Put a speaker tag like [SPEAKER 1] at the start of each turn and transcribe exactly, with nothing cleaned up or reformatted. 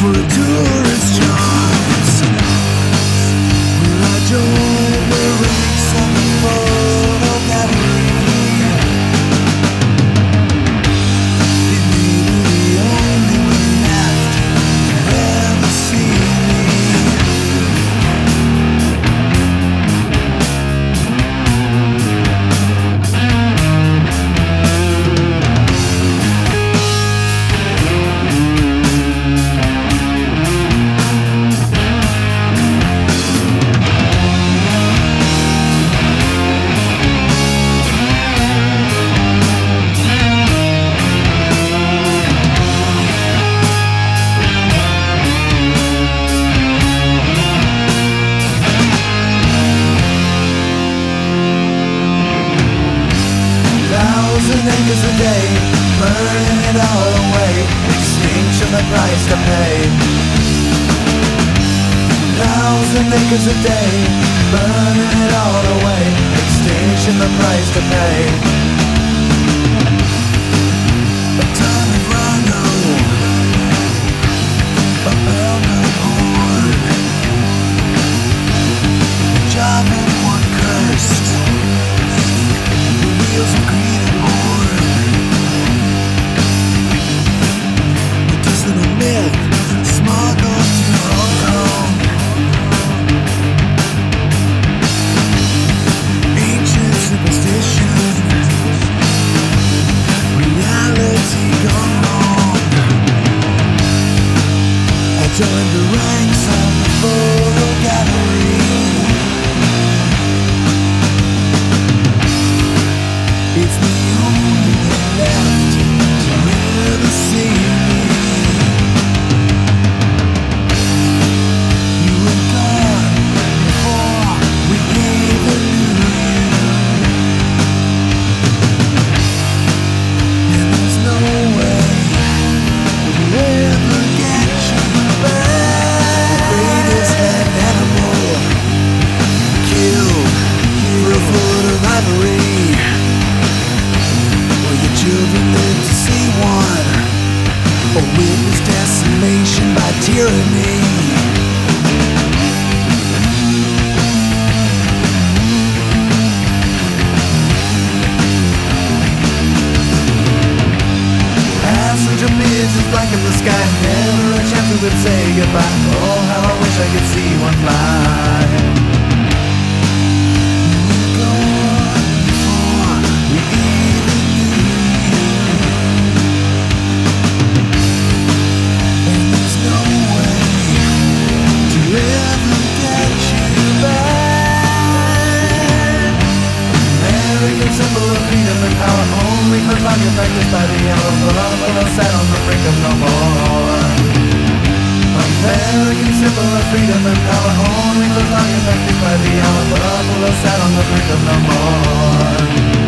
[SPEAKER 1] for a tourist jobs. Well, I don't wear rags on the photo gallery. It may be the only one left to ever see me. Thousand acres a day, burning it all away. Extinction, the price to pay. Thousand acres a day, burning it all away. Extinction, the price to pay. A ton of rhino, a pound of horn, a job and one cursed. Wheels of greed and more. It isn't a myth, smuggled to Hong Kong. Ancient superstition, reality gone wrong. I joined the ranks of the photo gallery. It's the only thing left to ever see me. You were gone before we even knew you, and there's no way to ever get you back. The greatest land animal killed for a foot of ivory. Children live to see one, or witness decimation by tyranny. Passenger pigeons blanket the sky, never a chance we would say goodbye. Oh, how I wish I could see one fly. Symbol of freedom and power, only for target practiced by the yellow buffalo sat on the brink of no more. American symbol of freedom and power, only for target practiced by the yellow buffalo sat on the brink of no more.